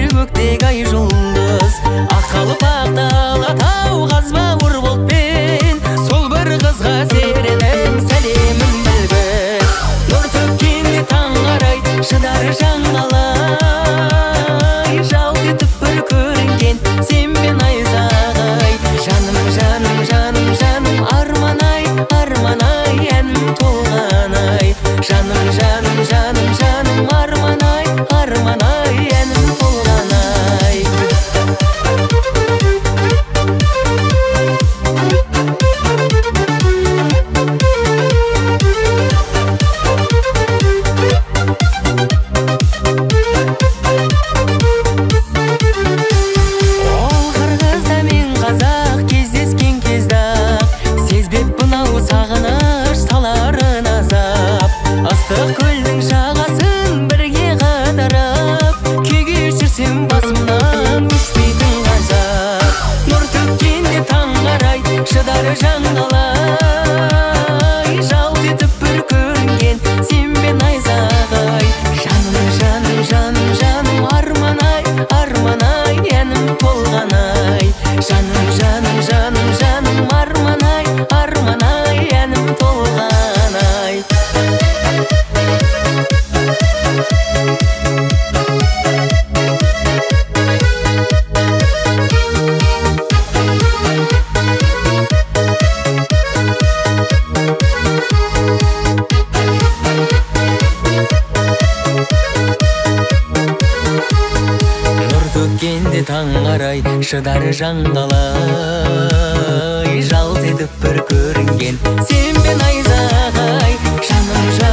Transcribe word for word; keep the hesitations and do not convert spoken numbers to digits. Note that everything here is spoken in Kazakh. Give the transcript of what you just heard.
көктегі ай жұлдыз. Ақ қалпақты алатау қазба ұр бұлтпен, сол бір қызға серенің сәлемін білгіз. Нұр төккенде таң қарай шыдар жаңалай, жалт етіп бір көрінген сенмен айзағай. Жаным, жаным, жаным, жаным, арман-ай, арман-ай, әнім толған-ай. Жаным, жаным, жаным, жаным, арман-ай, арман-ай, әнім толған-ай. Ол қырғызда мен қазақ кездескен кезді-ақ, сезбеп мынау сағыныш саларын азап. Ыстық көлдің жағасын бірге қыдырып, күй кешірсем басымнан өшпейтін ғажап. Нұр төккенде таң қарай шыдар жаңалай, жалт етіп бір көрінген сенмен айзағай. Жаным, жаным, жаным, жаным, арман-ай, арман-ай, әнім толған-ай. Жаным, жаным, жаным, жаным, арман-ай, арман-ай, әнім толған-ай. Нұр төккенде таң қарай шыдар жаңалай, жалт етіп бір көрінген сенмен айзағай. Жаным, жаным,